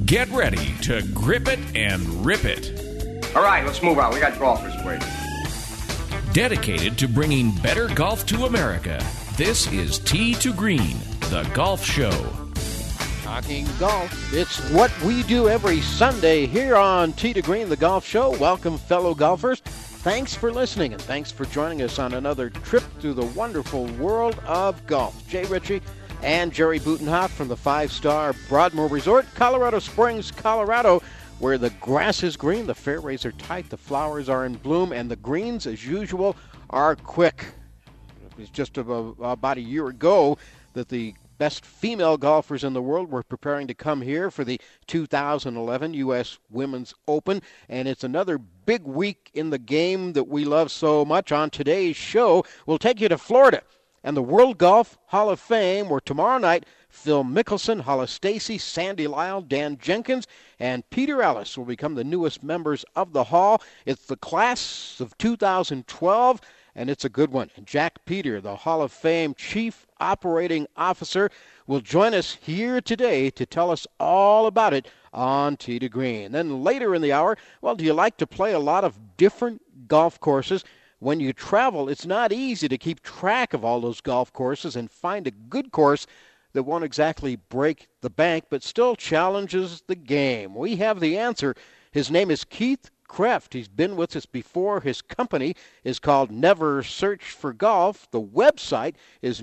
Get ready to grip it and rip it. All right, let's move on. We got golfers waiting. Dedicated to bringing better golf to America, this is Tee to Green, the golf show. Talking golf, it's what we do every Sunday here on Tee to Green, the golf show. Welcome, fellow golfers. Thanks for listening, and thanks for joining us on another trip through the wonderful world of golf. Jay Ritchie and Jerry Butenhoff from the 5-star Broadmoor Resort, Colorado Springs, Colorado, where the grass is green, the fairways are tight, the flowers are in bloom, and the greens, as usual, are quick. It was just about a year ago that the best female golfers in the world were preparing to come here for the 2011 U.S. Women's Open, and it's another big week in the game that we love so much. On today's show, we'll take you to Florida and the World Golf Hall of Fame, where tomorrow night Phil Mickelson, Hollis Stacy, Sandy Lyle, Dan Jenkins, and Peter Ellis will become the newest members of the Hall. It's the class of 2012, and it's a good one. And Jack Peter, the Hall of Fame Chief Operating Officer, will join us here today to tell us all about it on Tee to Green. Then later in the hour, well, do you like to play a lot of different golf courses? When you travel, it's not easy to keep track of all those golf courses and find a good course that won't exactly break the bank, but still challenges the game. We have the answer. His name is Keith Kreft. He's been with us before. His company is called Never Search for Golf. The website is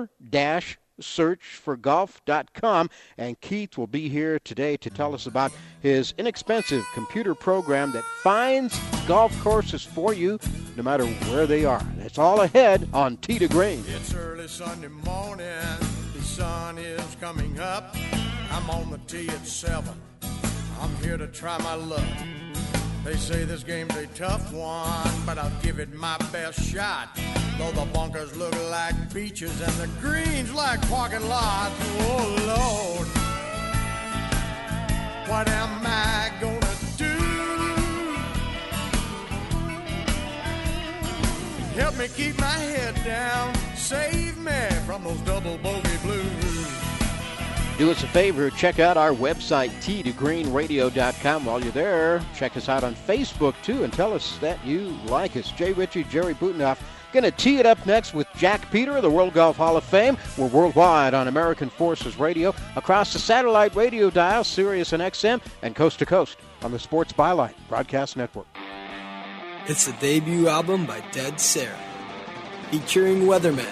never-searchforgolf.com, and Keith will be here today to tell us about his inexpensive computer program that finds golf courses for you no matter where they are. That's all ahead on Tee to Green. It's early Sunday morning. The sun is coming up. I'm on the tee at 7. I'm here to try my luck. They say this game's a tough one, but I'll give it my best shot. Though the bunkers look like beaches and the greens like parking lots. Oh, Lord, what am I gonna do? Help me keep my head down. Save me from those double bogey blues. Do us a favor, check out our website, teetogreenradio.com. While you're there, check us out on Facebook, too, and tell us that you like us. Jay Ritchie, Jerry Butenhoff, going to tee it up next with Jack Peter of the World Golf Hall of Fame. We're worldwide on American Forces Radio, across the satellite radio dial, Sirius and XM, and coast to coast on the Sports Byline Broadcast Network. It's the debut album by Dead Sarah, featuring Weathermen.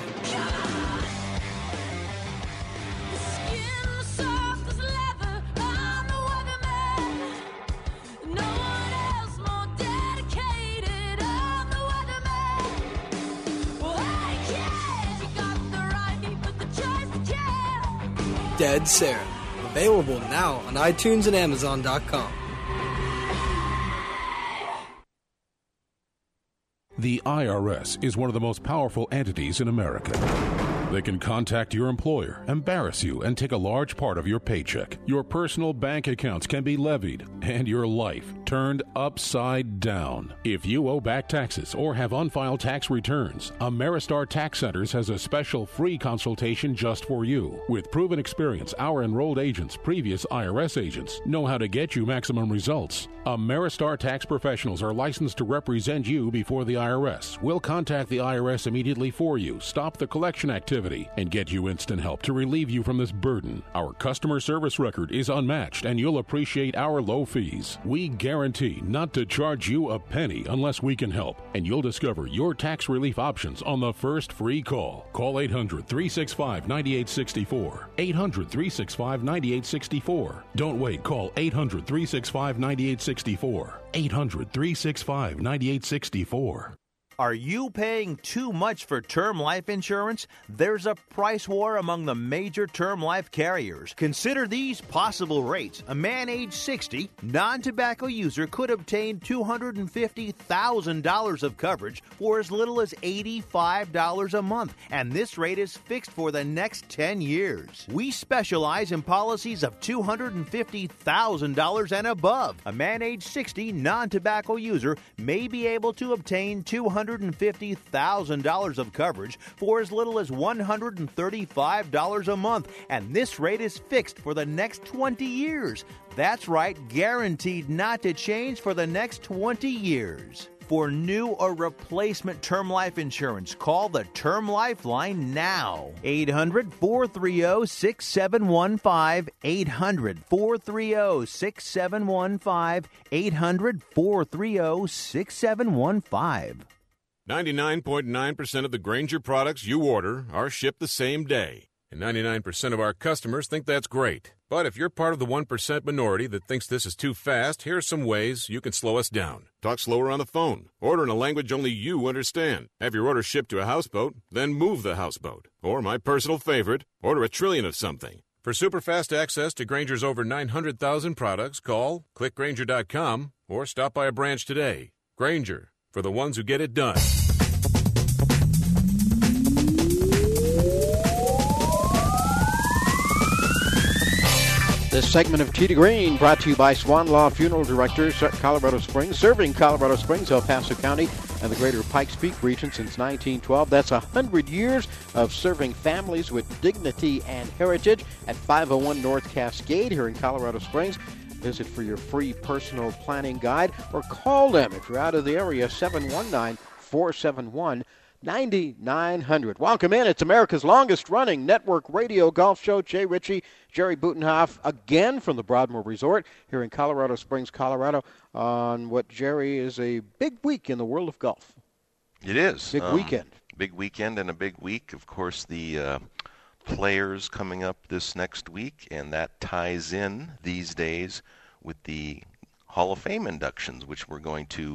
Dead Sarah. Available now on iTunes and Amazon.com. The IRS is one of the most powerful entities in America. They can contact your employer, embarrass you, and take a large part of your paycheck. Your personal bank accounts can be levied, and your life turned upside down. If you owe back taxes or have unfiled tax returns, Ameristar Tax Centers has a special free consultation just for you. With proven experience, our enrolled agents, previous IRS agents, know how to get you maximum results. Ameristar Tax Professionals are licensed to represent you before the IRS. We'll contact the IRS immediately for you, stop the collection activity, and get you instant help to relieve you from this burden. Our customer service record is unmatched, and you'll appreciate our low fees. We guarantee not to charge you a penny unless we can help, and you'll discover your tax relief options on the first free call. Call 800-365-9864. 800-365-9864. Don't wait. Call 800-365-9864. 800-365-9864. Are you paying too much for term life insurance? There's a price war among the major term life carriers. Consider these possible rates. A man age 60, non-tobacco user, could obtain $250,000 of coverage for as little as $85 a month, and this rate is fixed for the next 10 years. We specialize in policies of $250,000 and above. A man age 60, non-tobacco user may be able to obtain $250,000 $150,000 of coverage for as little as $135 a month. And this rate is fixed for the next 20 years. That's right, guaranteed not to change for the next 20 years. For new or replacement term life insurance, call the Term Life Line now. 800-430-6715. 800-430-6715. 800-430-6715. 99.9% of the Grainger products you order are shipped the same day. And 99% of our customers think that's great. But if you're part of the 1% minority that thinks this is too fast, here are some ways you can slow us down. Talk slower on the phone. Order in a language only you understand. Have your order shipped to a houseboat, then move the houseboat. Or my personal favorite, order a trillion of something. For super fast access to Grainger's over 900,000 products, call, click Grainger.com, or stop by a branch today. Grainger, for the ones who get it done. This segment of Tee to Green brought to you by Swan Law Funeral Directors, Colorado Springs, serving Colorado Springs, El Paso County, and the greater Pikes Peak region since 1912. That's 100 years of serving families with dignity and heritage at 501 North Cascade here in Colorado Springs. Visit for your free personal planning guide or call them if you're out of the area, 719-471-9900. Welcome in. It's America's longest-running network radio golf show. Jay Ritchie, Jerry Butenhoff, again from the Broadmoor Resort here in Colorado Springs, Colorado, on what, Jerry, is a big week in the world of golf. It is. Big weekend. Big weekend and a big week. Of course, the Players coming up this next week, and that ties in these days with the Hall of Fame inductions, which we're going to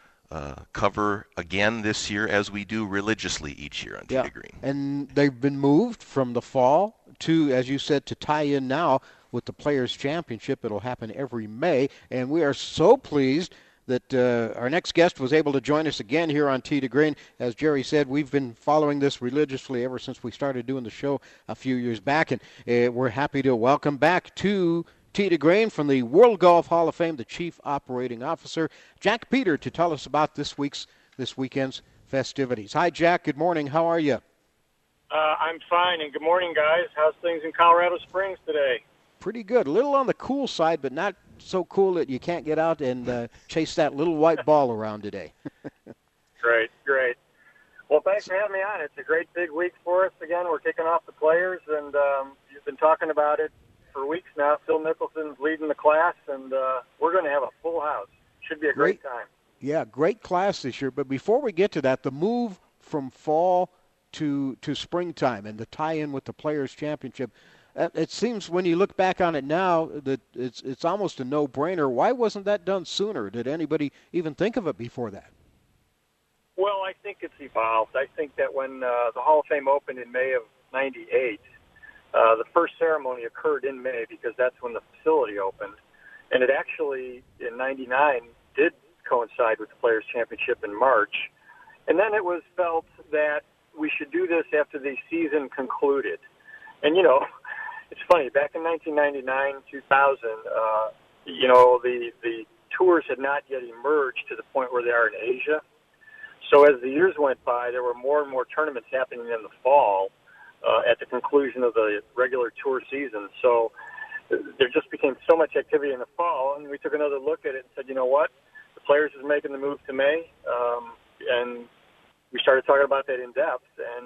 cover again this year, as we do religiously each year on Tee to Green. And they've been moved from the fall to, as you said, to tie in now with the Players' Championship. It'll happen every May, and we are so pleased that our next guest was able to join us again here on Tee to Green. As Jerry said, we've been following this religiously ever since we started doing the show a few years back, and we're happy to welcome back to Tee to Green from the World Golf Hall of Fame, the Chief Operating Officer, Jack Peter, to tell us about this weekend's festivities. Hi, Jack. Good morning. How are you? I'm fine, and good morning, guys. How's things in Colorado Springs today? Pretty good. A little on the cool side, but not so cool that you can't get out and chase that little white ball around today. Great. Well, thanks for having me on. It's a great big week for us. Again, we're kicking off the Players, and you've been talking about it for weeks now. Phil Mickelson's leading the class, and we're going to have a full house. Should be a great time. Yeah, great class this year. But before we get to that, the move from fall to springtime and the tie-in with the Players' Championship, it seems when you look back on it now that it's almost a no-brainer. Why wasn't that done sooner? Did anybody even think of it before that? Well, I think it's evolved. I think that when the Hall of Fame opened in May of '98, the first ceremony occurred in May because that's when the facility opened. And it actually, in '99, did coincide with the Players' Championship in March. And then it was felt that we should do this after the season concluded. And, you know, it's funny, back in 1999, 2000, you know, the tours had not yet emerged to the point where they are in Asia. So as the years went by, there were more and more tournaments happening in the fall at the conclusion of the regular tour season. So there just became so much activity in the fall, and we took another look at it and said, you know what, the Players is making the move to May, and we started talking about that in depth,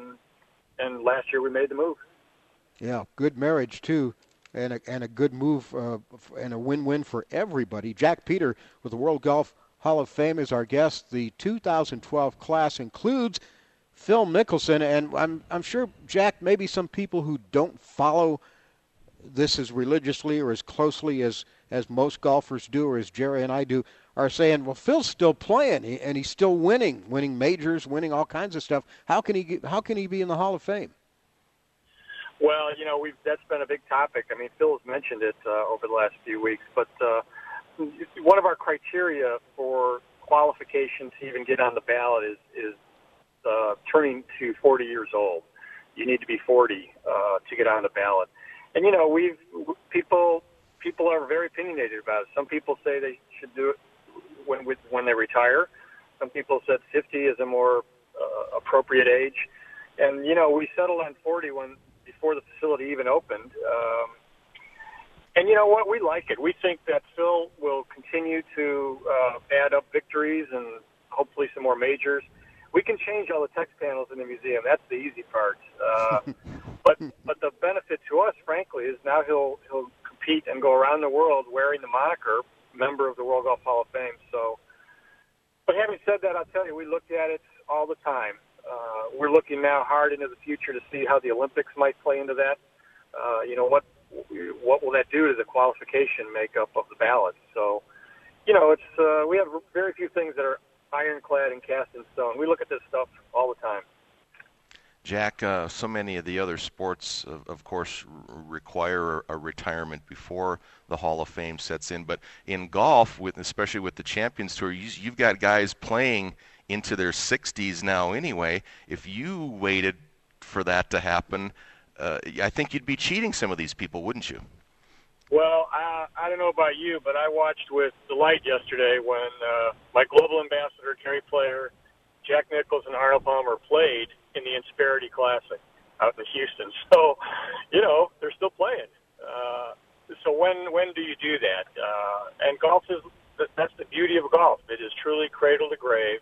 and last year we made the move. Yeah, good marriage, too, and a good move and a win-win for everybody. Jack Peter with the World Golf Hall of Fame is our guest. The 2012 class includes Phil Mickelson, and I'm sure, Jack, maybe some people who don't follow this as religiously or as closely as most golfers do, or as Jerry and I do, are saying, well, Phil's still playing, and he's still winning majors, winning all kinds of stuff. How can he be in the Hall of Fame? Well, you know, that's been a big topic. I mean, Phil has mentioned it over the last few weeks, but one of our criteria for qualification to even get on the ballot is turning to 40 years old. You need to be 40 to get on the ballot. And, you know, people are very opinionated about it. Some people say they should do it when they retire. Some people said 50 is a more appropriate age. And, we settled on 40 before the facility even opened. And you know what? We like it. We think that Phil will continue to add up victories and hopefully some more majors. We can change all the text panels in the museum. That's the easy part. But the benefit to us, frankly, is now he'll compete and go around the world wearing the moniker member of the World Golf Hall of Fame. So, but having said that, I'll tell you, we look at it all the time. We're looking now hard into the future to see how the Olympics might play into that. What will that do to the qualification makeup of the ballot? So, it's we have very few things that are ironclad and cast in stone. We look at this stuff all the time. Jack, so many of the other sports, of course, require a retirement before the Hall of Fame sets in. But in golf, especially with the Champions Tour, you've got guys playing into their 60s now anyway. If you waited for that to happen, I think you'd be cheating some of these people, wouldn't you? Well, I don't know about you, but I watched with delight yesterday when my global ambassador, Gary Player, Jack Nicklaus, and Arnold Palmer played in the Insperity Classic out in Houston. So, they're still playing. So when do you do that? And golf that's the beauty of golf. It is truly cradle to grave.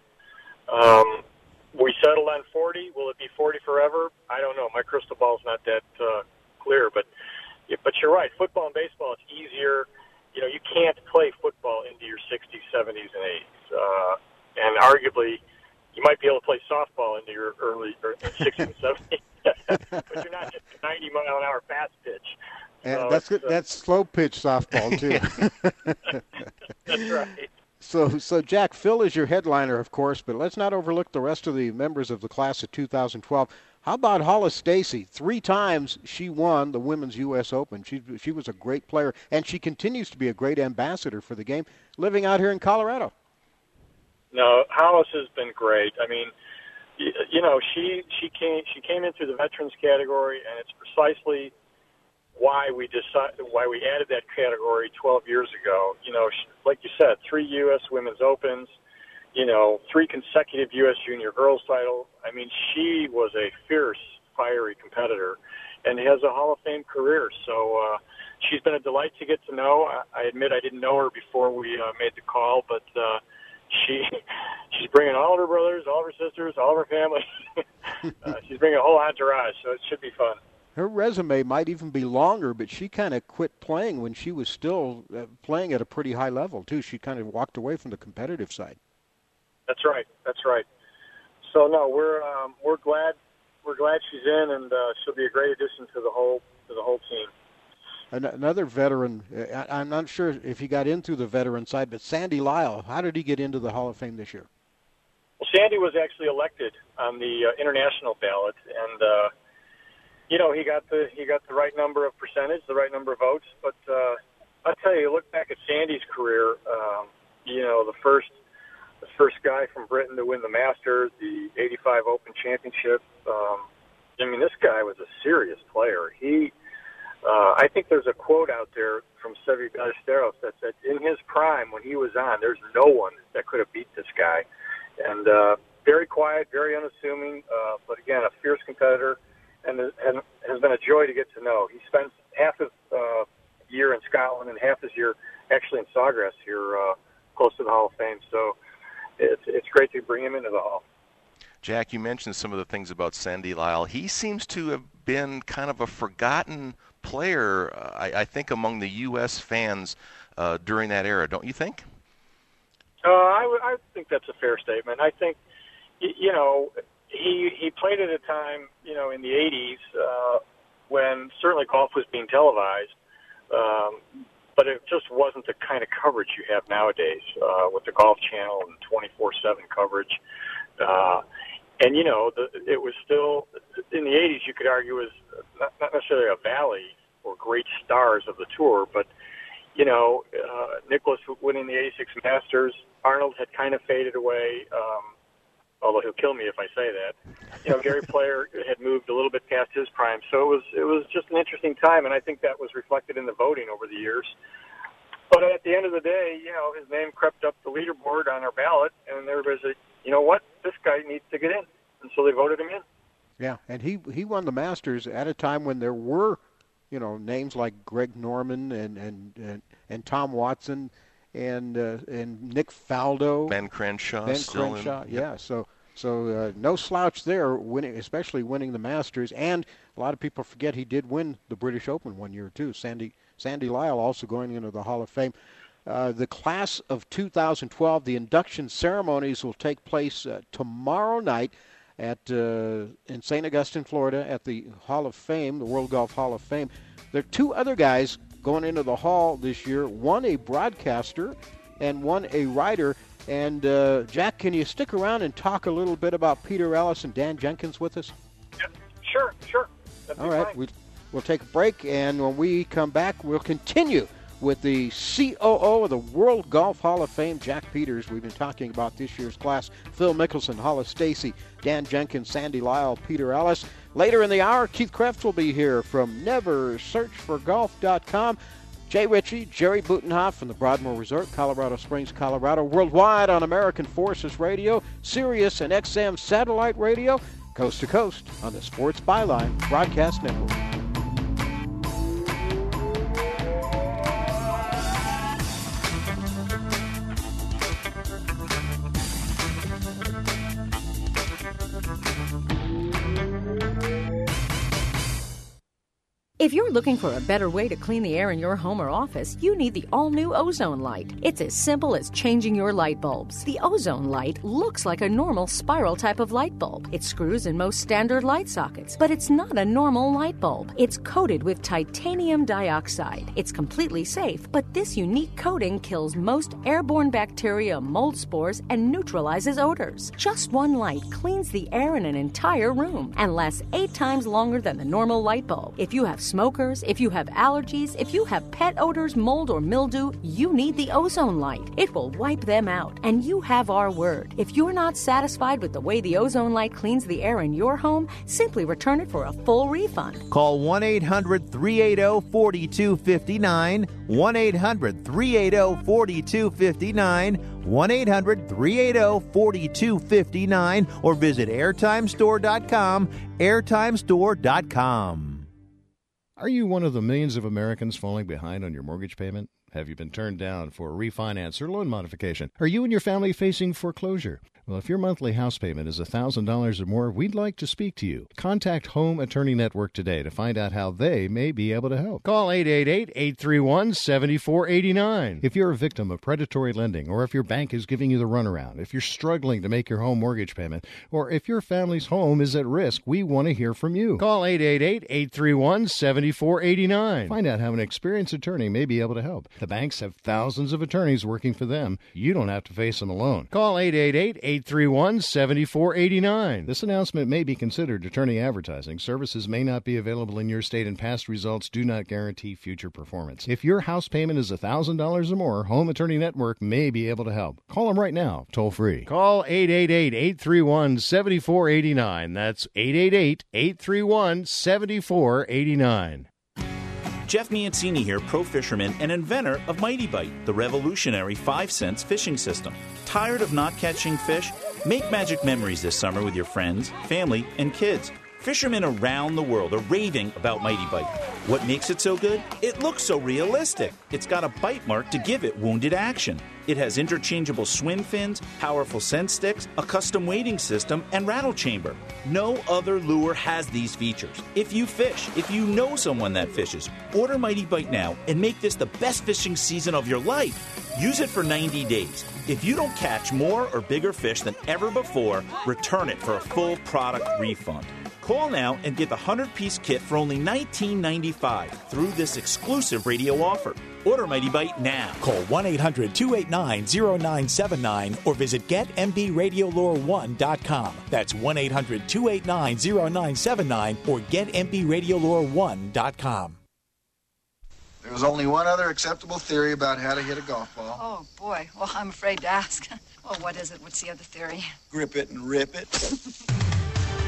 We settled on 40. Will it be 40 forever? I don't know. My crystal ball's not that clear, but you're right. Football and baseball, it's easier. You can't play football into your 60s, 70s, and 80s. And arguably, you might be able to play softball into your early 60s and 70s, but you're not just a 90-mile-an-hour fast pitch. And that's slow pitch softball too. That's right. So Jack, Phil is your headliner, of course, but let's not overlook the rest of the members of the class of 2012. How about Hollis Stacy? 3 times she won the Women's U.S. Open. She was a great player, and she continues to be a great ambassador for the game, living out here in Colorado. No, Hollis has been great. I mean, she came in through the veterans category, and it's precisely why we added that category 12 years ago. Like you said, 3 U.S. Women's Opens, 3 consecutive U.S. Junior Girls title. I mean, she was a fierce, fiery competitor and has a Hall of Fame career. So she's been a delight to get to know. I admit I didn't know her before we made the call, but she's bringing all of her brothers, all of her sisters, all of her family. She's bringing a whole entourage, so it should be fun. Her resume might even be longer, but she kind of quit playing when she was still playing at a pretty high level, too. She kind of walked away from the competitive side. That's right. So no, we're glad she's in, and she'll be a great addition to the whole team. Another veteran. I'm not sure if he got in through the veteran side, but Sandy Lyle. How did he get into the Hall of Fame this year? Well, Sandy was actually elected on the international ballot, and he got the right number of percentage, the right number of votes. But I'll tell you, look back at Sandy's career. The first guy from Britain to win the Masters, the '85 Open Championship. This guy was a serious player. I think there's a quote out there from Seve Ballesteros that said, in his prime, when he was on, there's no one that could have beat this guy. And very quiet, very unassuming, but again, a fierce competitor, and has been a joy to get to know. He spends half his year in Scotland and half his year actually in Sawgrass here, close to the Hall of Fame. So it's great to bring him into the Hall. Jack, you mentioned some of the things about Sandy Lyle. He seems to have been kind of a forgotten player, I think, among the U.S. fans during that era, don't you think? I think that's a fair statement. I think, he played at a time, in the 80s when certainly golf was being televised, but it just wasn't the kind of coverage you have nowadays with the Golf Channel and 24/7 coverage. And, it was still, in the 80s, you could argue, was not necessarily a valley or great stars of the tour, but, Nicklaus winning the 86 Masters, Arnold had kind of faded away, although he'll kill me if I say that. Gary Player had moved a little bit past his prime, so it was just an interesting time, and I think that was reflected in the voting over the years. But at the end of the day, his name crept up the leaderboard on our ballot, and everybody said, you know what, this guy needs to get in. And so they voted him in. Yeah, and he won the Masters at a time when there were, names like Greg Norman and Tom Watson and Nick Faldo. Ben Crenshaw. Yeah. So no slouch there, especially winning the Masters. And a lot of people forget he did win the British Open one year, too. Sandy Lyle also going into the Hall of Fame. The class of 2012, the induction ceremonies will take place tomorrow night in St. Augustine, Florida, at the Hall of Fame, the World Golf Hall of Fame. There are two other guys going into the Hall this year, one a broadcaster and one a writer. And, Jack, can you stick around and talk a little bit about Peter Ellis and Dan Jenkins with us? Yeah, sure. All right, we'll take a break, and when we come back, we'll continue with the COO of the World Golf Hall of Fame, Jack Peters. We've been talking about this year's class: Phil Mickelson, Hollis Stacy, Dan Jenkins, Sandy Lyle, Peter Ellis. Later in the hour, Keith Kreft will be here from NeverSearchForGolf.com. Jay Ritchie, Jerry Butenhoff from the Broadmoor Resort, Colorado Springs, Colorado. Worldwide on American Forces Radio, Sirius and XM Satellite Radio, coast to coast on the Sports Byline Broadcast Network. If you're looking for a better way to clean the air in your home or office, you need the all-new Ozone Light. It's as simple as changing your light bulbs. The Ozone Light looks like a normal spiral type of light bulb. It screws in most standard light sockets, but it's not a normal light bulb. It's coated with titanium dioxide. It's completely safe, but this unique coating kills most airborne bacteria, mold spores, and neutralizes odors. Just one light cleans the air in an entire room and lasts 8 times longer than the normal light bulb. If you have smokers, if you have allergies, if you have pet odors, mold, or mildew, you need the Ozone Light. It will wipe them out, and you have our word. If you're not satisfied with the way the Ozone Light cleans the air in your home, simply return it for a full refund. Call 1-800-380-4259, 1-800-380-4259, 1-800-380-4259, or visit airtimestore.com, airtimestore.com. Are you one of the millions of Americans falling behind on your mortgage payment? Have you been turned down for a refinance or loan modification? Are you and your family facing foreclosure? Well, if your monthly house payment is $1,000 or more, we'd like to speak to you. Contact Home Attorney Network today to find out how they may be able to help. Call 888-831-7489. If you're a victim of predatory lending, or if your bank is giving you the runaround, if you're struggling to make your home mortgage payment, or if your family's home is at risk, we want to hear from you. Call 888-831-7489. Find out how an experienced attorney may be able to help. The banks have thousands of attorneys working for them. You don't have to face them alone. Call 888-831-7489. This announcement may be considered attorney advertising. Services may not be available in your state, and past results do not guarantee future performance. If your house payment is $1,000 or more, Home Attorney Network may be able to help. Call them right now, toll free. Call 888-831-7489. That's 888-831-7489. Jeff Miancini here, pro fisherman and inventor of Mighty Bite, the revolutionary 5-cents fishing system. Tired of not catching fish? Make magic memories this summer with your friends, family, and kids. Fishermen around the world are raving about Mighty Bite. What makes it so good? It looks so realistic. It's got a bite mark to give it wounded action. It has interchangeable swim fins, powerful scent sticks, a custom weighting system, and rattle chamber. No other lure has these features. If you fish, if you know someone that fishes, order Mighty Bite now and make this the best fishing season of your life. Use it for 90 days. If you don't catch more or bigger fish than ever before, return it for a full product refund. Call now and get the 100-piece kit for only $19.95 through this exclusive radio offer. Order Mighty Bite now. Call 1-800-289-0979 or visit GetMBRadioLure1.com. That's 1-800-289-0979 or GetMBRadioLure1.com. There's only one other acceptable theory about how to hit a golf ball. Oh, boy. Well, I'm afraid to ask. Well, what is it? What's the other theory? Grip it and rip it.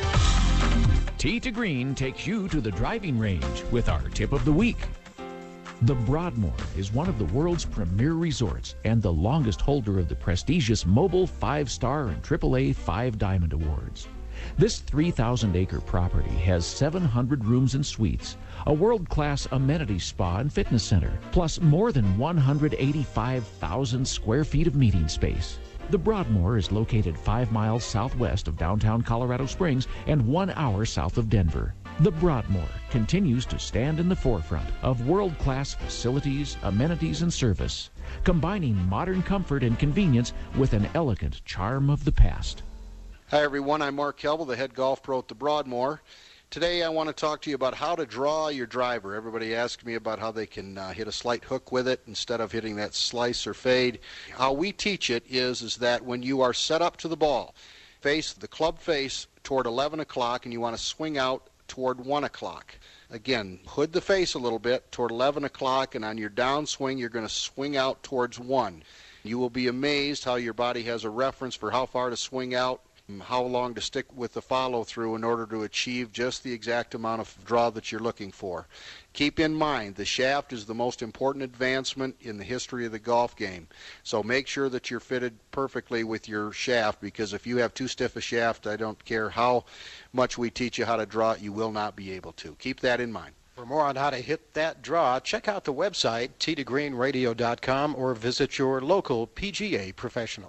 Tee to Green takes you to the driving range with our tip of the week. The Broadmoor is one of the world's premier resorts and the longest holder of the prestigious Mobile 5-Star and AAA 5 Diamond Awards. This 3,000-acre property has 700 rooms and suites, a world-class amenity spa and fitness center, plus more than 185,000 square feet of meeting space. The Broadmoor is located 5 miles southwest of downtown Colorado Springs and 1 hour south of Denver. The Broadmoor continues to stand in the forefront of world-class facilities, amenities, and service, combining modern comfort and convenience with an elegant charm of the past. Hi, everyone. I'm Mark Kelble, the head golf pro at the Broadmoor. Today I want to talk to you about how to draw your driver. Everybody asks me about how they can hit a slight hook with it instead of hitting that slice or fade. How we teach it is that when you are set up to the ball, face the club face toward 11 o'clock and you want to swing out toward 1 o'clock. Again, hood the face a little bit toward 11 o'clock, and on your downswing you're going to swing out towards 1. You will be amazed how your body has a reference for how far to swing out, how long to stick with the follow-through in order to achieve just the exact amount of draw that you're looking for. Keep in mind, the shaft is the most important advancement in the history of the golf game. So make sure that you're fitted perfectly with your shaft, because if you have too stiff a shaft, I don't care how much we teach you how to draw it, you will not be able to. Keep that in mind. For more on how to hit that draw, check out the website, togreenradio.com, or visit your local PGA professional.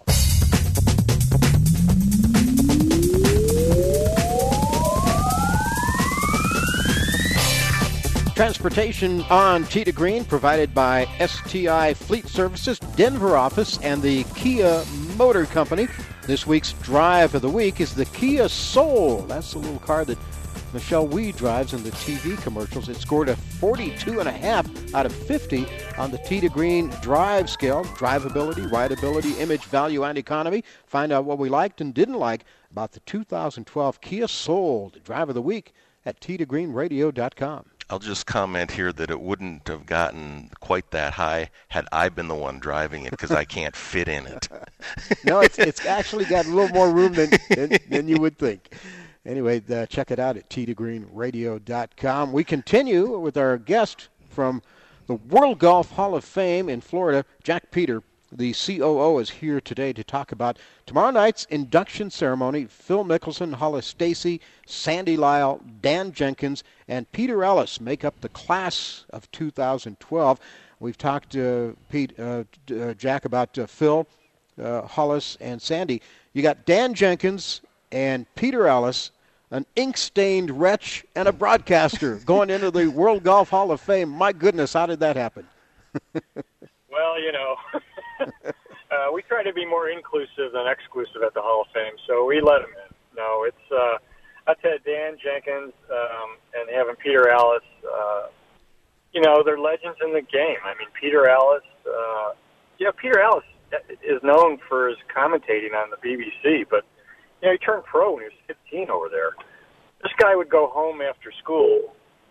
Transportation on Tee to Green provided by STI Fleet Services, Denver office, and the Kia Motor Company. This week's drive of the week is the Kia Soul. That's the little car that Michelle Wie drives in the TV commercials. It scored a 42.5 out of 50 on the Tee to Green drive scale. Drivability, rideability, image, value, and economy. Find out what we liked and didn't like about the 2012 Kia Soul, the drive of the week at togreenradio.com. I'll just comment here that it wouldn't have gotten quite that high had I been the one driving it, because I can't fit in it. No, it's actually got a little more room than you would think. Anyway, check it out at togreenradio.com. We continue with our guest from the World Golf Hall of Fame in Florida, Jack Peter. The COO is here today to talk about tomorrow night's induction ceremony. Phil Mickelson, Hollis Stacy, Sandy Lyle, Dan Jenkins, and Peter Ellis make up the class of 2012. We've talked to Jack about Phil, Hollis, and Sandy. You got Dan Jenkins and Peter Ellis, an ink-stained wretch and a broadcaster going into the World Golf Hall of Fame. My goodness, how did that happen? Well, you know, we try to be more inclusive than exclusive at the Hall of Fame, so we let them in. No, it's I've had Dan Jenkins and having Peter Ellis. You know, they're legends in the game. I mean, Peter Ellis. Peter Ellis is known for his commentating on the BBC, but he turned pro when he was 15 over there. This guy would go home after school.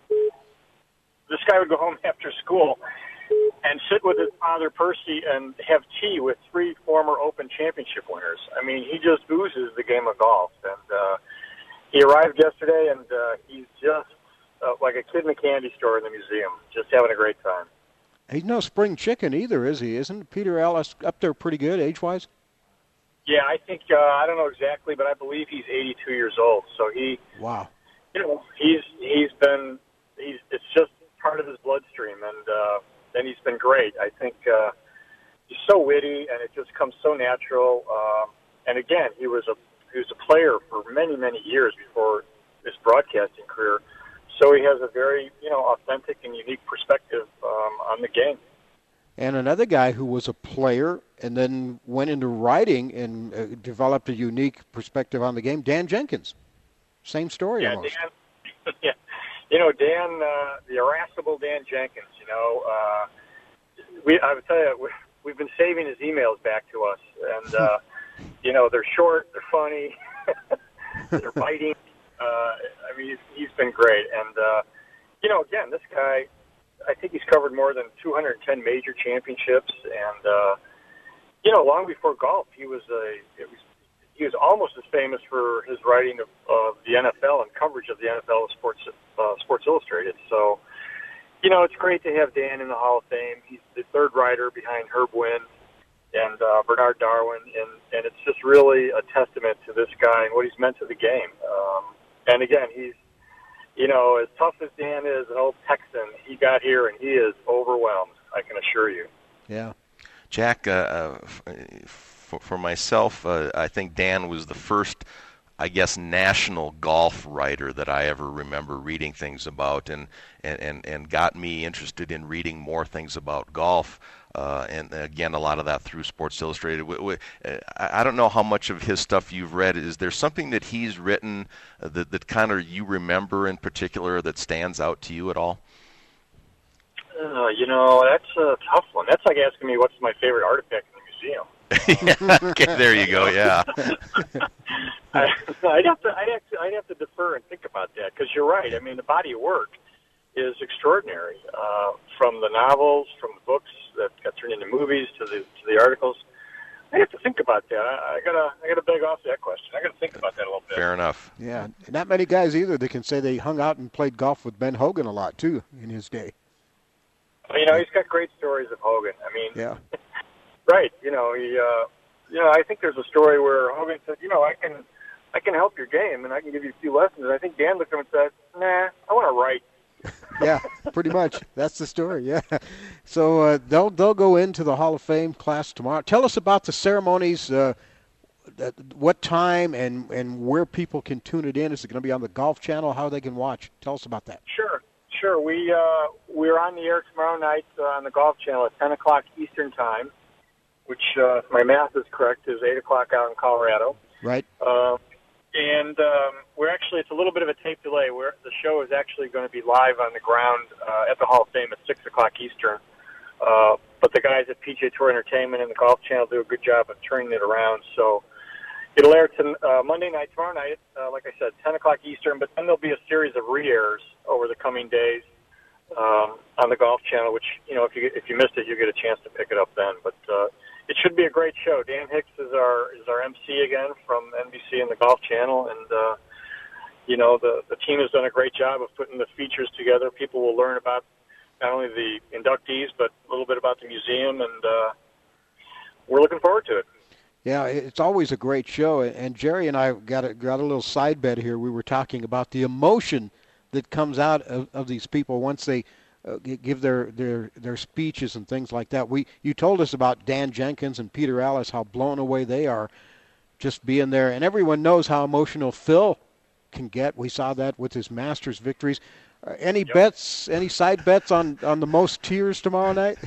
And sit with his father, Percy, and have tea with 3 former Open Championship winners. I mean, he just oozes the game of golf. And he arrived yesterday, and he's just like a kid in a candy store in the museum, just having a great time. He's no spring chicken either, is he? Isn't Peter Ellis up there pretty good age-wise? Yeah, I think, I don't know exactly, but I believe he's 82 years old. So wow. It's just part of his bloodstream, and he's been great. I think he's so witty, and it just comes so natural. And again, he was a player for many, many years before his broadcasting career. So he has a very, authentic and unique perspective on the game. And another guy who was a player and then went into writing and developed a unique perspective on the game, Dan Jenkins. Same story almost. Dan, yeah. Dan, the irascible Dan Jenkins, I would tell you, we've been saving his emails back to us. And, they're short, they're funny, they're biting. He's been great. And, again, this guy, I think he's covered more than 210 major championships. And, long before golf, he was almost as famous for his writing of the NFL and coverage of the NFL Sports Illustrated. So, It's great to have Dan in the Hall of Fame. He's the third rider behind Herb Wynn and Bernard Darwin, and it's just really a testament to this guy and what he's meant to the game. And again, he's, as tough as Dan is, an old Texan, he got here and he is overwhelmed, I can assure you. Yeah. Jack, for myself, I think Dan was the first, I guess, national golf writer that I ever remember reading things about, and got me interested in reading more things about golf. And again, a lot of that through Sports Illustrated. I don't know how much of his stuff you've read. Is there something that he's written that kind of you remember in particular that stands out to you at all? That's a tough one. That's like asking me what's my favorite artifact in the museum. Okay, there you go. Yeah. I'd have to defer and think about that, because you're right. I mean, the body of work is extraordinary, from the novels, from the books that got turned into movies, to the articles. I have to think about that. I gotta beg off that question. I gotta think about that a little bit. Fair enough. Yeah, not many guys either that can say they hung out and played golf with Ben Hogan a lot too in his day. He's got great stories of Hogan. I mean, yeah. Right. I think there's a story where Hogan said, I can help your game and I can give you a few lessons. And I think Dan looked at him and said, nah, I want to write. Yeah, pretty much. That's the story, yeah. So they'll go into the Hall of Fame class tomorrow. Tell us about the ceremonies, what time and where people can tune it in. Is it going to be on the Golf Channel, how they can watch? Tell us about that. Sure. We're on the air tomorrow night on the Golf Channel at 10 o'clock Eastern Time, which, if my math is correct, is 8 o'clock out in Colorado. Right. And it's a little bit of a tape delay. The show is actually going to be live on the ground at the Hall of Fame at 6 o'clock Eastern. But the guys at PGA Tour Entertainment and the Golf Channel do a good job of turning it around. So it'll air Monday night, tomorrow night, like I said, 10 o'clock Eastern. But then there'll be a series of re-airs over the coming days on the Golf Channel, which, if you missed it, you'll get a chance to pick it up then. But it should be a great show. Dan Hicks is our MC again from NBC and the Golf Channel, and the team has done a great job of putting the features together. People will learn about not only the inductees, but a little bit about the museum, and we're looking forward to it. Yeah, it's always a great show. And Jerry and I got a little side bet here. We were talking about the emotion that comes out of these people once they give their speeches and things like that. You told us about Dan Jenkins and Peter Alliss, how blown away they are just being there. And everyone knows how emotional Phil can get. We saw that with his Masters victories. Any bets, any side bets on the most tears tomorrow night?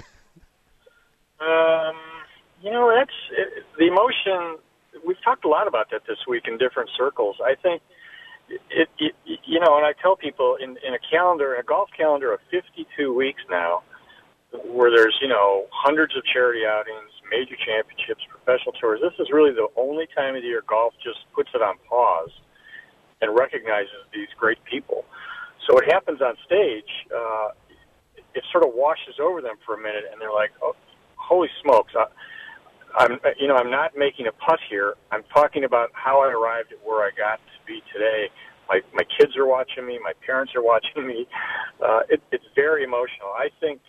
That's the emotion. We've talked a lot about that this week in different circles. I think and I tell people in a golf calendar of 52 weeks now, where there's, hundreds of charity outings, major championships, professional tours, this is really the only time of the year golf just puts it on pause and recognizes these great people. So what happens on stage, it sort of washes over them for a minute, and they're like, oh, holy smokes, I'm not making a putt here. I'm talking about how I arrived at where I got to be today. My kids are watching me. My parents are watching me. It's very emotional. I think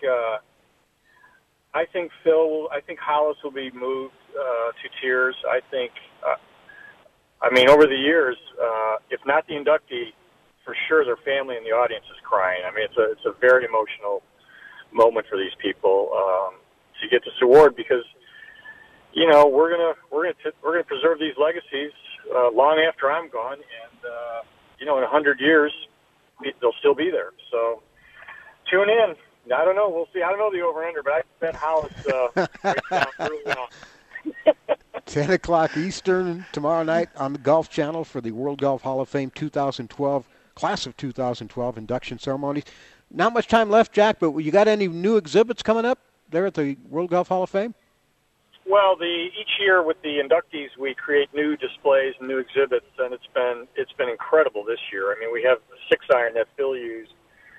Hollis will be moved to tears. I think, over the years, if not the inductee, for sure their family and the audience is crying. I mean, it's a very emotional moment for these people to get this award, because we're gonna preserve these legacies long after I'm gone, and in 100 years they'll still be there. So tune in. I don't know. We'll see. I don't know the over/under, but I bet Hollis breaks down really well. 10 o'clock Eastern tomorrow night on the Golf Channel for the World Golf Hall of Fame 2012 class of 2012 induction ceremonies. Not much time left, Jack, but you got any new exhibits coming up there at the World Golf Hall of Fame? Well, each year with the inductees, we create new displays and new exhibits, and it's been incredible this year. I mean, we have the 6-iron that Phil used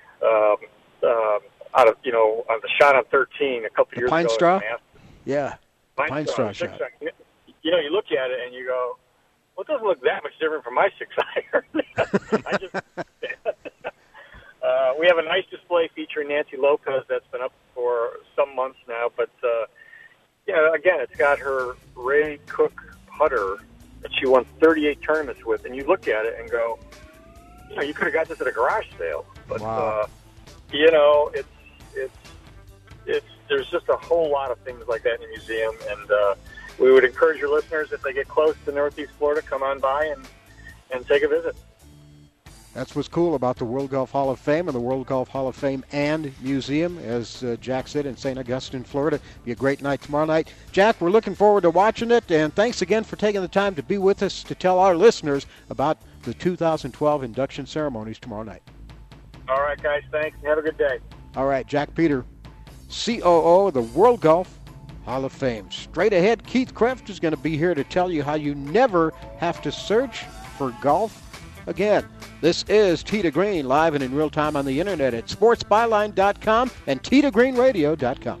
out of on the shot on 13 a couple years ago. Pine straw? Yeah, pine straw shot. You look at it and you go, well, it doesn't look that much different from my 6-iron. we have a nice display featuring Nancy Lopez that's been up for some months now. But, again, it's got her Ray Cook putter that she won 38 tournaments with. And you look at it and go, you could have got this at a garage sale. But, wow. There's just a whole lot of things like that in the museum. And we would encourage your listeners, if they get close to Northeast Florida, come on by and take a visit. That's what's cool about the World Golf Hall of Fame and the World Golf Hall of Fame and Museum, as Jack said, in St. Augustine, Florida. Be a great night tomorrow night. Jack, we're looking forward to watching it, and thanks again for taking the time to be with us to tell our listeners about the 2012 induction ceremonies tomorrow night. All right, guys, thanks, and have a good day. All right, Jack Peter, COO of the World Golf Hall of Fame. Straight ahead, Keith Kreft is going to be here to tell you how you never have to search for golf again. This is Tee to Green, live and in real time on the internet at sportsbyline.com and teetogreenradio.com.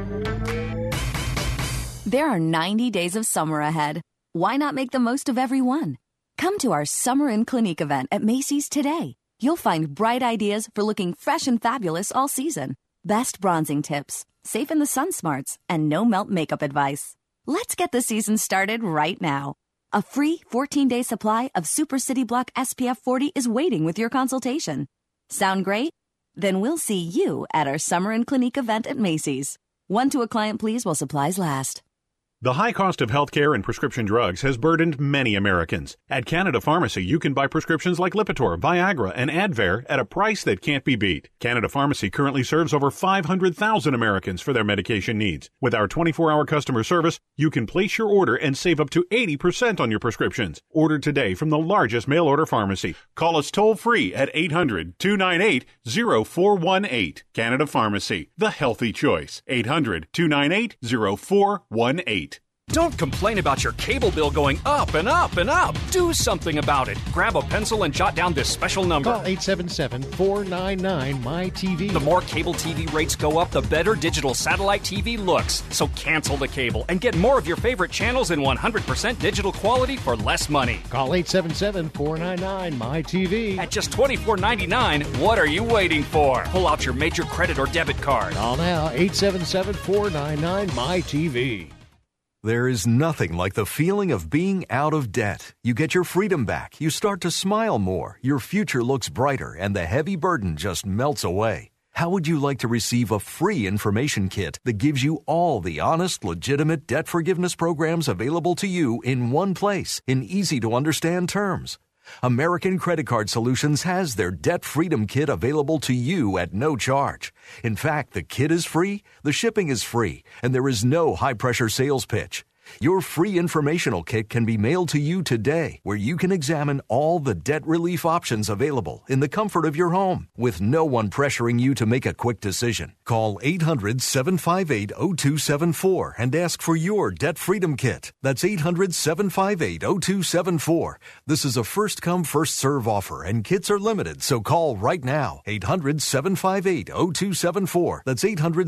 There are 90 days of summer ahead. Why not make the most of every one? Come to our Summer in Clinique event at Macy's today. You'll find bright ideas for looking fresh and fabulous all season. Best bronzing tips, safe in the sun smarts, and no melt makeup advice. Let's get the season started right now. A free 14-day supply of Super City Block SPF 40 is waiting with your consultation. Sound great? Then we'll see you at our Summer in Clinique event at Macy's. One to a client, please, while supplies last. The high cost of healthcare and prescription drugs has burdened many Americans. At Canada Pharmacy, you can buy prescriptions like Lipitor, Viagra, and Advair at a price that can't be beat. Canada Pharmacy currently serves over 500,000 Americans for their medication needs. With our 24-hour customer service, you can place your order and save up to 80% on your prescriptions. Order today from the largest mail-order pharmacy. Call us toll-free at 800-298-0418. Canada Pharmacy, the healthy choice. 800-298-0418. Don't complain about your cable bill going up and up and up. Do something about it. Grab a pencil and jot down this special number. Call 877-499-MY-TV. The more cable TV rates go up, the better digital satellite TV looks. So cancel the cable and get more of your favorite channels in 100% digital quality for less money. Call 877-499-MY-TV. At just $24.99, what are you waiting for? Pull out your major credit or debit card. Call now, 877-499-MY-TV. There is nothing like the feeling of being out of debt. You get your freedom back, you start to smile more, your future looks brighter, and the heavy burden just melts away. How would you like to receive a free information kit that gives you all the honest, legitimate debt forgiveness programs available to you in one place, in easy-to-understand terms? American Credit Card Solutions has their Debt Freedom Kit available to you at no charge. In fact, the kit is free, the shipping is free, and there is no high-pressure sales pitch. Your free informational kit can be mailed to you today, where you can examine all the debt relief options available in the comfort of your home, with no one pressuring you to make a quick decision. Call 800-758-0274 and ask for your Debt Freedom Kit. That's 800-758-0274. This is a first-come, first-serve offer, and kits are limited, so call right now. 800-758-0274. That's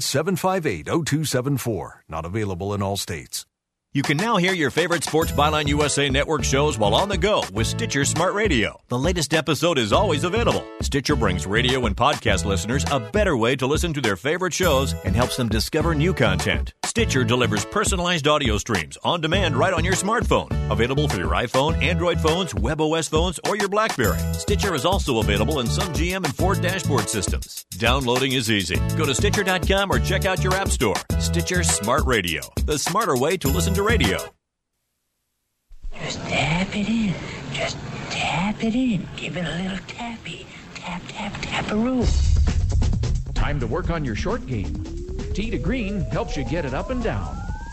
800-758-0274. Not available in all states. You can now hear your favorite Sports Byline USA Network shows while on the go with Stitcher Smart Radio. The latest episode is always available. Stitcher brings radio and podcast listeners a better way to listen to their favorite shows and helps them discover new content. Stitcher delivers personalized audio streams on demand right on your smartphone. Available for your iPhone, Android phones, WebOS phones, or your BlackBerry. Stitcher is also available in some GM and Ford dashboard systems. Downloading is easy. Go to Stitcher.com or check out your app store. Stitcher Smart Radio, the smarter way to listen to radio. Just tap it in. Just tap it in. Give it a little tappy. Tap, tap, tap-a-roo. Time to work on your short game. Tee to Green helps you get it up and down.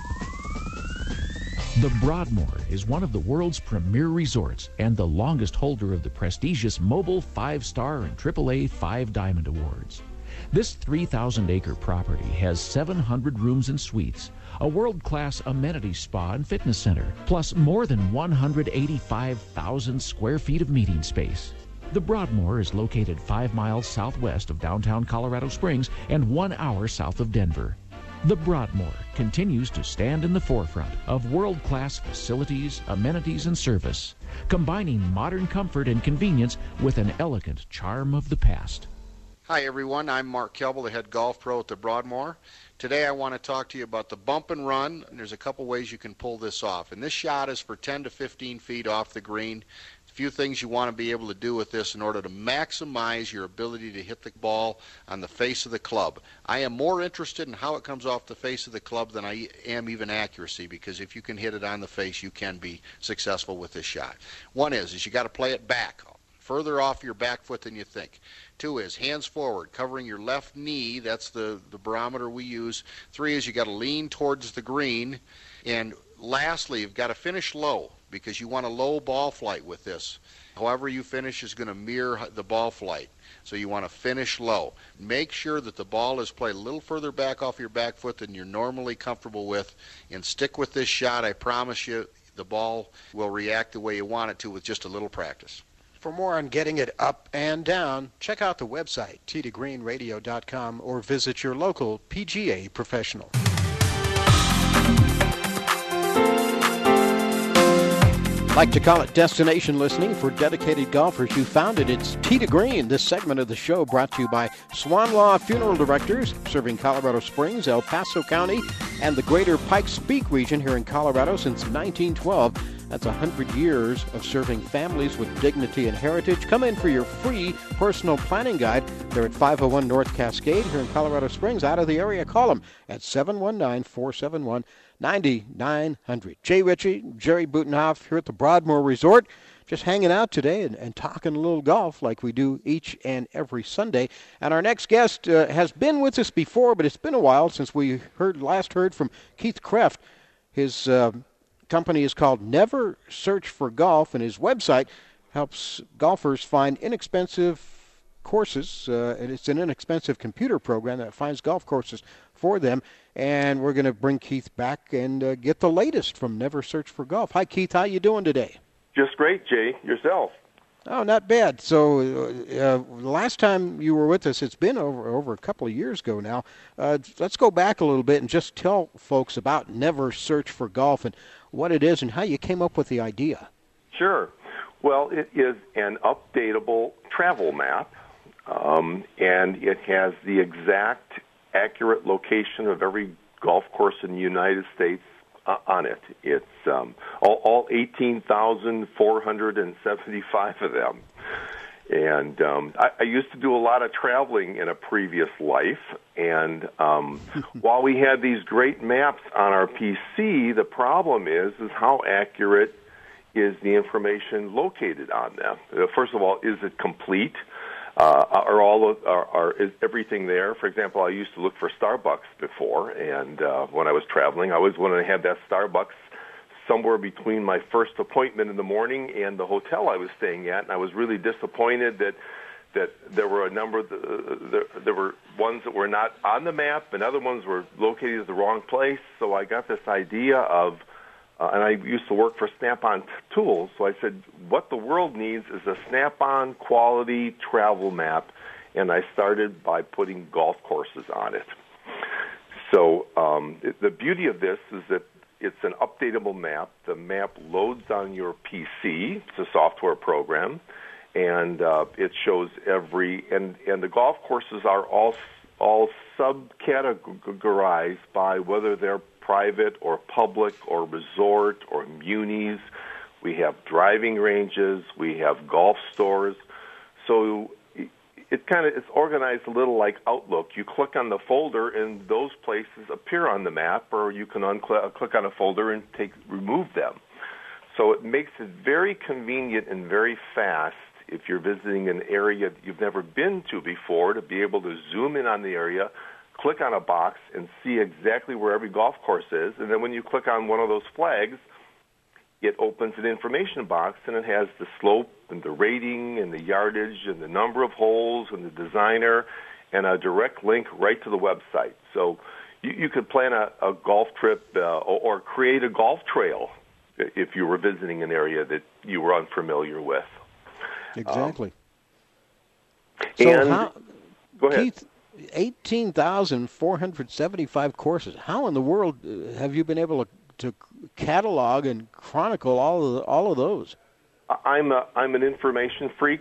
The Broadmoor is one of the world's premier resorts and the longest holder of the prestigious Mobile 5-Star and AAA 5 Diamond Awards. This 3,000-acre property has 700 rooms and suites, a world-class amenity spa and fitness center, plus more than 185,000 square feet of meeting space. The Broadmoor is located 5 miles southwest of downtown Colorado Springs and 1 hour south of Denver. The Broadmoor continues to stand in the forefront of world-class facilities, amenities, and service, combining modern comfort and convenience with an elegant charm of the past. Hi everyone, I'm Mark Kelble, the head golf pro at the Broadmoor. Today I want to talk to you about the bump and run, and there's a couple ways you can pull this off. And this shot is for 10 to 15 feet off the green. A few things you want to be able to do with this in order to maximize your ability to hit the ball on the face of the club. I am more interested in how it comes off the face of the club than I am even accuracy, because if you can hit it on the face, you can be successful with this shot. One is you got to play it back, further off your back foot than you think. 2 is hands forward, covering your left knee. That's the barometer we use. 3 is you got to lean towards the green. And lastly, you've got to finish low, because you want a low ball flight with this. However you finish is going to mirror the ball flight. So you want to finish low. Make sure that the ball is played a little further back off your back foot than you're normally comfortable with, and stick with this shot. I promise you the ball will react the way you want it to with just a little practice. For more on getting it up and down, check out the website, tgreenradio.com, or visit your local PGA professional. Like to call it destination listening for dedicated golfers. You found it. It's Tee to Green. This segment of the show brought to you by Swan Law Funeral Directors, serving Colorado Springs, El Paso County, and the greater Pikes Peak region here in Colorado since 1912. That's 100 years of serving families with dignity and heritage. Come in for your free personal planning guide. They're at 501 North Cascade here in Colorado Springs. Out of the area, call them at 719-471-9900. Jay Ritchie, Jerry Butenhoff here at the Broadmoor Resort, just hanging out today and talking a little golf like we do each and every Sunday. And our next guest has been with us before, but it's been a while since we last heard from Keith Kreft. His company is called Never Search for Golf, and his website helps golfers find inexpensive courses. And it's an inexpensive computer program that finds golf courses for them. And we're going to bring Keith back and get the latest from Never Search for Golf. Hi, Keith. How you doing today? Just great, Jay. Yourself? Oh, not bad. So last time you were with us, it's been over a couple of years ago now. Let's go back a little bit and just tell folks about Never Search for Golf and what it is and how you came up with the idea. Sure. Well, it is an updatable travel map, and it has the exact accurate location of every golf course in the United States on it. It's all 18,475 of them. And I used to do a lot of traveling in a previous life, and while we had these great maps on our PC, the problem is how accurate is the information located on them. First of all, is it complete? Is everything there? For example, I used to look for Starbucks before, and when I was traveling, I always wanted to have that Starbucks somewhere between my first appointment in the morning and the hotel I was staying at, and I was really disappointed that there were a number of there were ones that were not on the map, and other ones were located at the wrong place. So I got this idea of, and I used to work for Snap-on Tools, so I said, what the world needs is a Snap-on quality travel map, and I started by putting golf courses on it. So the beauty of this is that it's an updatable map. The map loads on your PC. It's a software program, and it shows and the golf courses are all subcategorized by whether they're private or public or resort or munis. We have driving ranges. We have golf stores. So it's organized a little like Outlook. You click on the folder, and those places appear on the map, or you can click on a folder and remove them. So it makes it very convenient and very fast if you're visiting an area that you've never been to before to be able to zoom in on the area, click on a box, and see exactly where every golf course is. And then when you click on one of those flags, it opens an information box, and it has the slope and the rating and the yardage and the number of holes and the designer and a direct link right to the website. So you could plan a golf trip or create a golf trail if you were visiting an area that you were unfamiliar with. Exactly. Go ahead. Keith, 18,475 courses. How in the world have you been able to catalog and chronicle all of those? I'm an information freak.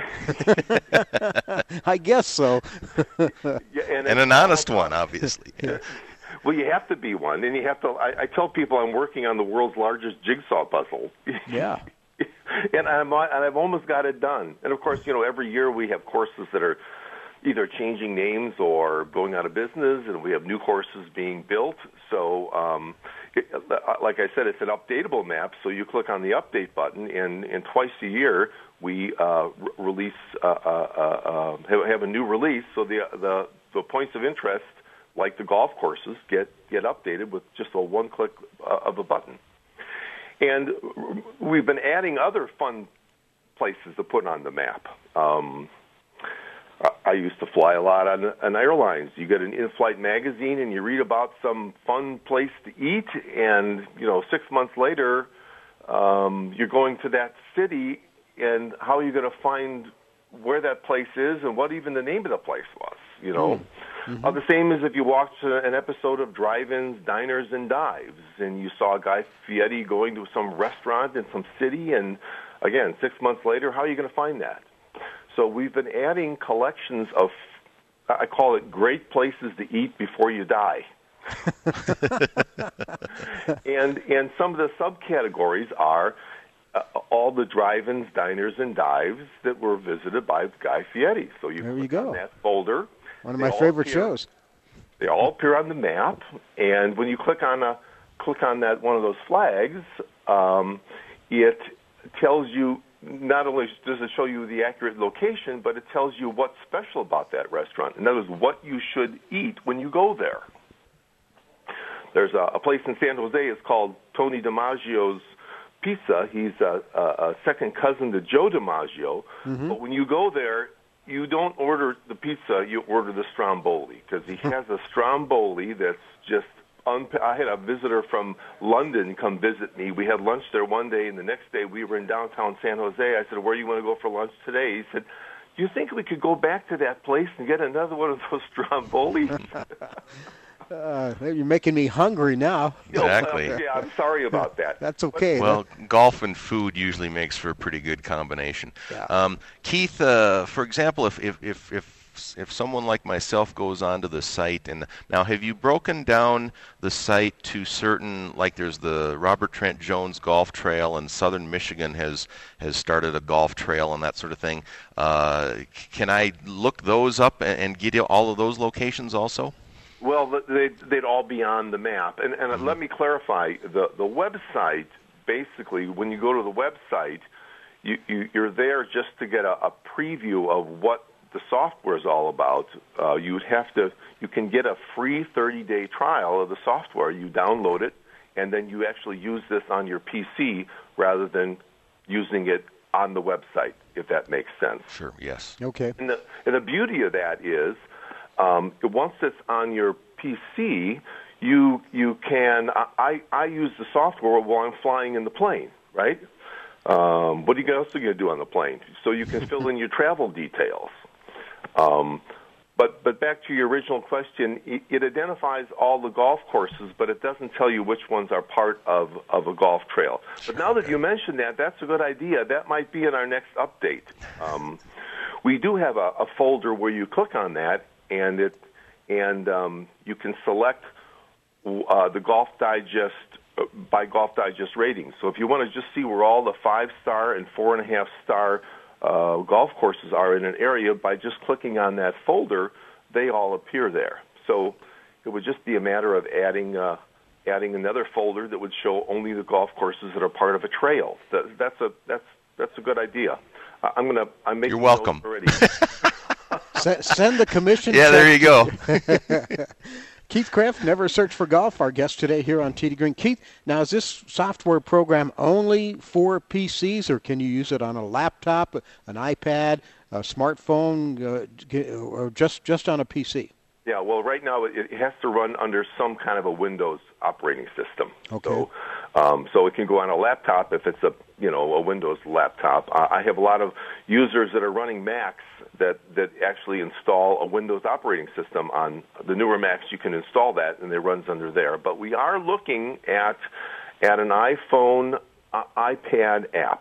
I guess so. and an honest one, obviously. Yeah. Well, you have to be one, and you have to. I tell people I'm working on the world's largest jigsaw puzzle. Yeah. and I've almost got it done. And of course, every year we have courses that are either changing names or going out of business, and we have new courses being built. So, like I said, it's an updatable map. So you click on the update button, and twice a year we release have a new release. So the points of interest, like the golf courses, get updated with just a one click of a button. And we've been adding other fun places to put on the map. I used to fly a lot on airlines. You get an in-flight magazine and you read about some fun place to eat, and 6 months later you're going to that city, and how are you going to find where that place is and what even the name of the place was? Mm-hmm. The same as if you watched an episode of Drive-Ins, Diners, and Dives, and you saw Guy Fieri going to some restaurant in some city, and again, 6 months later, how are you going to find that? So we've been adding collections of, I call it, great places to eat before you die. and some of the subcategories are all the drive-ins, diners, and dives that were visited by Guy Fieri. So you click on that folder. One of my favorite shows. They all appear on the map, and when you click on that one of those flags, it tells you. Not only does it show you the accurate location, but it tells you what's special about that restaurant. In other words, what you should eat when you go there. There's a place in San Jose. It's called Tony DiMaggio's Pizza. He's a second cousin to Joe DiMaggio. Mm-hmm. But when you go there, you don't order the pizza. You order the stromboli, because he has a stromboli that's just I had a visitor from London come visit me. We had lunch there one day, and the next day we were in downtown San Jose. I said, "Where do you want to go for lunch today?" He said, "Do you think we could go back to that place and get another one of those strombolis?" You're making me hungry now. Exactly. Yeah, I'm sorry about that. That's okay. Well, golf and food usually makes for a pretty good combination. Yeah. Keith, for example, if someone like myself goes onto the site, and now have you broken down the site to certain, like there's the Robert Trent Jones Golf Trail, and Southern Michigan has started a golf trail and that sort of thing. Can I look those up and get you all of those locations also? Well, they'd all be on the map. And mm-hmm. Let me clarify, the website, basically, when you go to the website, you're there just to get a preview of what the software is all about. You can get a free 30-day trial of the software. You download it, and then you actually use this on your PC rather than using it on the website, if that makes sense. Sure, yes. Okay. And the beauty of that is, once it's on your PC, you can. I use the software while I'm flying in the plane, right? What are you else going to do on the plane? So you can fill in your travel details. But back to your original question, it identifies all the golf courses, but it doesn't tell you which ones are part of a golf trail. But now that you mention that, that's a good idea. That might be in our next update. We do have a folder where you click on that, and you can select the Golf Digest by Golf Digest ratings. So if you want to just see where all the 5-star and 4.5-star golf courses are in an area, by just clicking on that folder, they all appear there. So it would just be a matter of adding another folder that would show only the golf courses that are part of a trail. That's a good idea. I'm making You're welcome. notes already. Send the commission. Yeah, there you go. Keith Kraft, Never Search for Golf, our guest today here on Tee to Green. Keith, now is this software program only for PCs, or can you use it on a laptop, an iPad, a smartphone, or just on a PC? Yeah, well, right now it has to run under some kind of a Windows operating system. Okay. So it can go on a laptop if it's a Windows laptop. I have a lot of users that are running Macs that actually install a Windows operating system on the newer Macs. You can install that, and it runs under there. But we are looking at an iPhone, iPad app.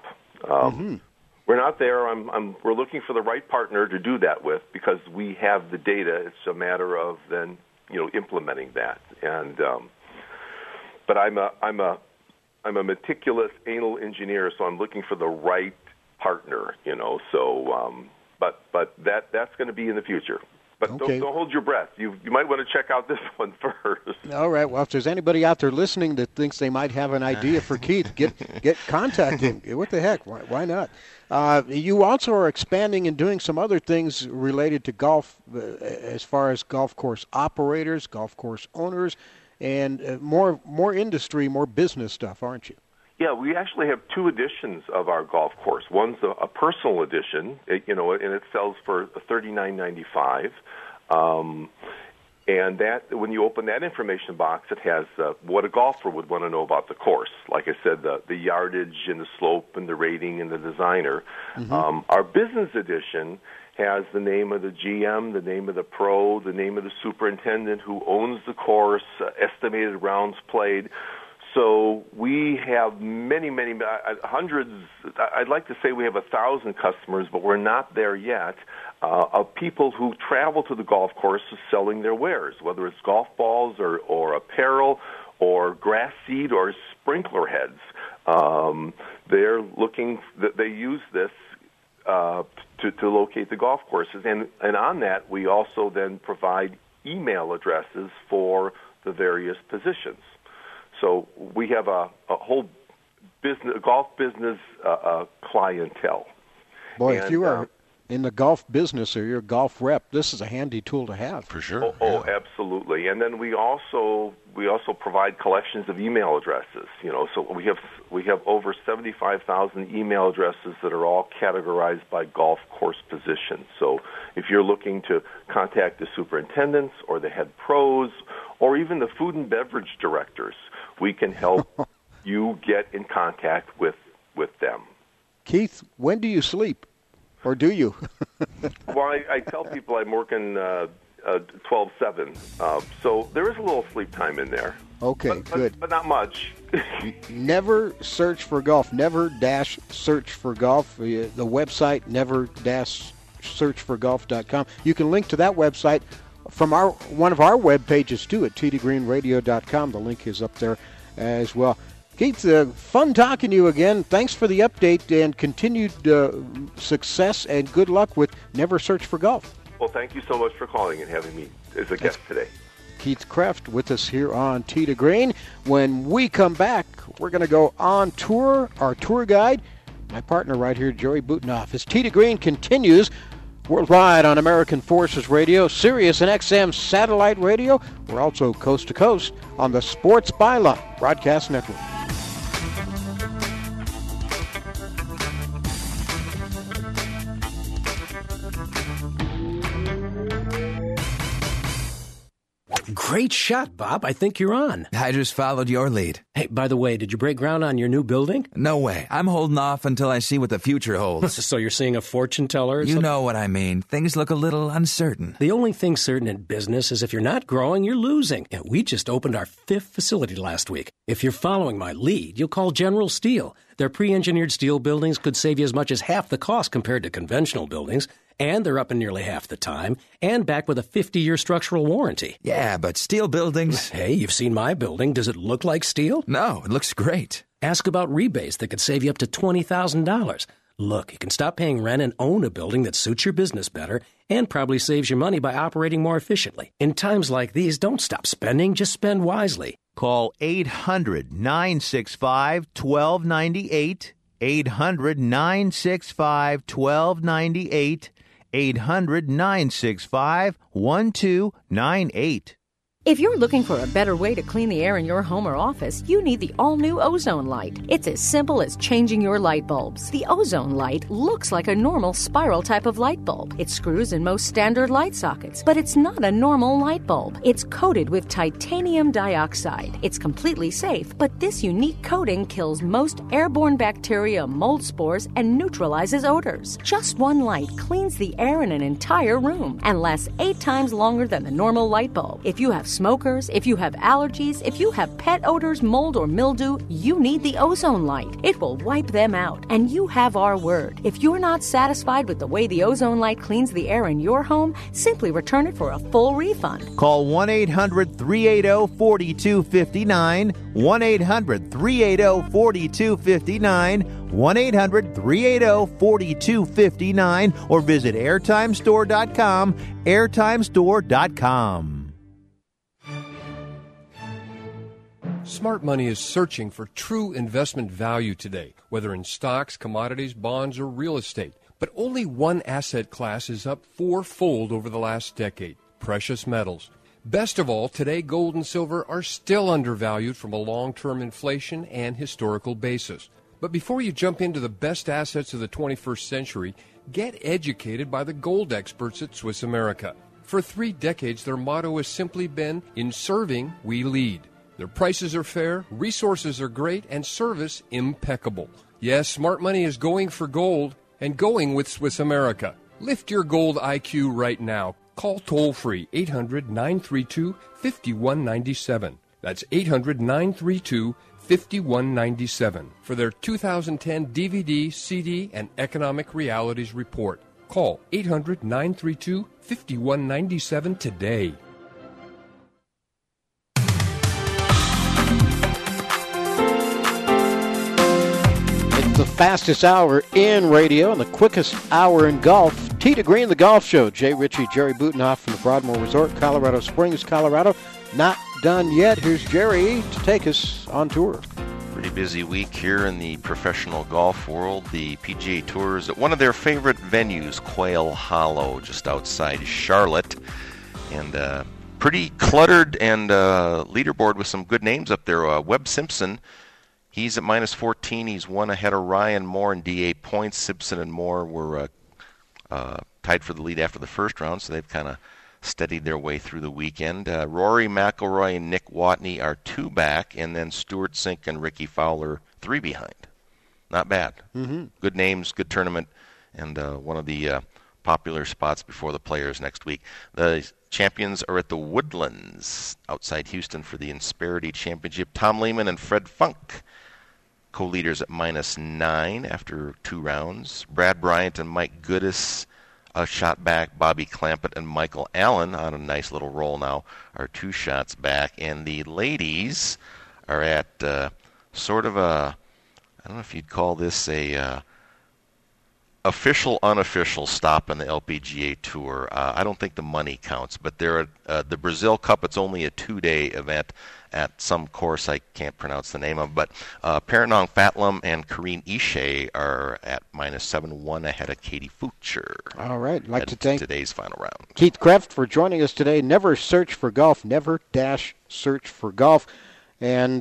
We're not there. We're looking for the right partner to do that with, because we have the data. It's a matter of then, implementing that. And but I'm a meticulous anal engineer, so I'm looking for the right partner. So but that's going to be in the future. But okay. don't hold your breath. You might want to check out this one first. All right. Well, if there's anybody out there listening that thinks they might have an idea for Keith, get contact him. What the heck? Why not? You also are expanding and doing some other things related to golf, as far as golf course operators, golf course owners, and more industry, more business stuff, aren't you? Yeah, we actually have two editions of our golf course. One's a personal edition, and it sells for $39.95. And that, when you open that information box, it has what a golfer would want to know about the course. Like I said, the yardage and the slope and the rating and the designer. Our business edition has the name of the GM, the name of the pro, the name of the superintendent who owns the course, estimated rounds played. So we have many, hundreds. I'd like to say we have 1,000 customers, but we're not there yet, of people who travel to the golf courses selling their wares, whether it's golf balls or apparel or grass seed or sprinkler heads. They're looking. They use this to locate the golf courses, and on that we also then provide email addresses for the various positions. So we have a whole golf business clientele. Boy, if you are in the golf business or you're a golf rep, this is a handy tool to have. For sure. Oh, absolutely. And then we also provide collections of email addresses. So we have over 75,000 email addresses that are all categorized by golf course position. So if you're looking to contact the superintendents or the head pros or even the food and beverage directors, we can help you get in contact with them. Keith, when do you sleep? Or do you? Well, I tell people I'm working 12/7, so there is a little sleep time in there. Okay, good. But not much. Never Search for Golf. Never-Search for Golf. The website, never-searchforgolf.com. You can link to that website from one of our web pages, too, at tdgreenradio.com. The link is up there as well. Keith, fun talking to you again. Thanks for the update and continued success and good luck with Never Search for Golf. Well, thank you so much for calling and having me as a guest today. Keith Kreft with us here on Tee to Green. When we come back, we're going to go on tour. Our tour guide, my partner right here, Joey Butenoff. As Tee to Green continues worldwide on American Forces Radio, Sirius and XM satellite radio. We're also coast to coast on the Sports Byline Broadcast Network. Great shot, Bob. I think you're on. I just followed your lead. Hey, by the way, did you break ground on your new building? No way. I'm holding off until I see what the future holds. So you're seeing a fortune teller or something? You know what I mean. Things look a little uncertain. The only thing certain in business is if you're not growing, you're losing. And we just opened our 5th facility last week. If you're following my lead, you'll call General Steel. Their pre-engineered steel buildings could save you as much as half the cost compared to conventional buildings. And they're up in nearly half the time, and backed with a 50-year structural warranty. Yeah, but steel buildings... Hey, you've seen my building. Does it look like steel? No, it looks great. Ask about rebates that could save you up to $20,000. Look, you can stop paying rent and own a building that suits your business better and probably saves you money by operating more efficiently. In times like these, don't stop spending, just spend wisely. Call 800-965-1298, 800-965-1298, 800-965-1298. If you're looking for a better way to clean the air in your home or office, you need the all-new Ozone Light. It's as simple as changing your light bulbs. The Ozone Light looks like a normal spiral type of light bulb. It screws in most standard light sockets, but it's not a normal light bulb. It's coated with titanium dioxide. It's completely safe, but this unique coating kills most airborne bacteria, mold spores, and neutralizes odors. Just one light cleans the air in an entire room and lasts 8 times longer than the normal light bulb. If you have smokers, if you have allergies, if you have pet odors, mold, or mildew, you need the Ozone Light. It will wipe them out, and you have our word. If you're not satisfied with the way the Ozone Light cleans the air in your home, simply return it for a full refund. Call 1-800-380-4259, 1-800-380-4259, 1-800-380-4259, or visit airtimestore.com, airtimestore.com. Smart money is searching for true investment value today, whether in stocks, commodities, bonds, or real estate. But only one asset class is up fourfold over the last decade: precious metals. Best of all, today gold and silver are still undervalued from a long-term inflation and historical basis. But before you jump into the best assets of the 21st century, get educated by the gold experts at Swiss America. For 3 decades, their motto has simply been, "In serving, we lead." Their prices are fair, resources are great, and service impeccable. Yes, smart money is going for gold and going with Swiss America. Lift your gold IQ right now. Call toll-free 800-932-5197. That's 800-932-5197 for their 2010 DVD, CD, and Economic Realities Report. Call 800-932-5197 today. It's the fastest hour in radio and the quickest hour in golf. Tee to Green, the golf show. Jay Ritchie, Jerry Butenhoff from the Broadmoor Resort, Colorado Springs, Colorado. Not done yet. Here's Jerry to take us on tour. Pretty busy week here in the professional golf world. The PGA Tour is at one of their favorite venues, Quail Hollow, just outside Charlotte. And pretty cluttered and leaderboard with some good names up there. Webb Simpson, he's at minus 14. He's one ahead of Ryan Moore in D8 points. Simpson and Moore were tied for the lead after the first round, so they've kind of steadied their way through the weekend. Rory McIlroy and Nick Watney are 2 back, and then Stuart Sink and Ricky Fowler 3 behind. Not bad. Mm-hmm. Good names, good tournament, and one of the popular spots before the Players next week. The champions are at the Woodlands outside Houston for the Insperity Championship. Tom Lehman and Fred Funk, co-leaders at minus 9 after 2 rounds. Brad Bryant and Mike Goodis, a shot back. Bobby Clampett and Michael Allen on a nice little roll now are 2 shots back. And the ladies are at sort of a, I don't know if you'd call this a official, unofficial stop in the LPGA Tour. I don't think the money counts, but they're at the Brazil Cup. It's only a 2-day event at some course I can't pronounce the name of, but Paranong Fatlam and Karine Ishe are at minus 7-1 ahead of Katie Fucher. All right, I'd like to thank today's final round. Keith Kreft for joining us today. Never search for golf, never-search for golf. And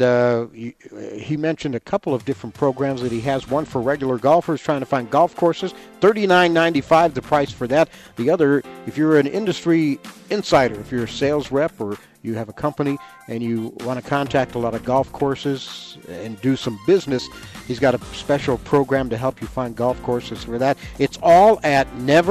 he mentioned a couple of different programs that he has. One for regular golfers trying to find golf courses, $39.95 the price for that. The other, if you're an industry insider, if you're a sales rep or you have a company and you want to contact a lot of golf courses and do some business, he's got a special program to help you find golf courses for that. It's all at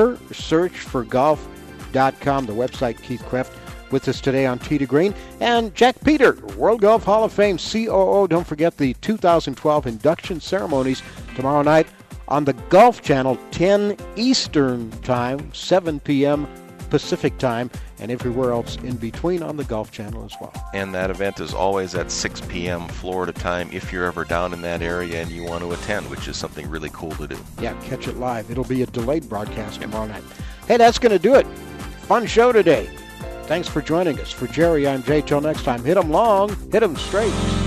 neversearchforgolf.com, the website. Keith Kreft with us today on Tee to Green. And Jack Peter, World Golf Hall of Fame COO. Don't forget the 2012 induction ceremonies tomorrow night on the Golf Channel, 10 Eastern Time, 7 p.m. Pacific Time, and everywhere else in between on the Golf Channel as well. And that event is always at 6 p.m. Florida time if you're ever down in that area and you want to attend, which is something really cool to do. Yeah, catch it live. It'll be a delayed broadcast tomorrow night. Hey, that's going to do it. Fun show today. Thanks for joining us. For Jerry, I'm Jay. Till next time, hit 'em long, hit 'em straight.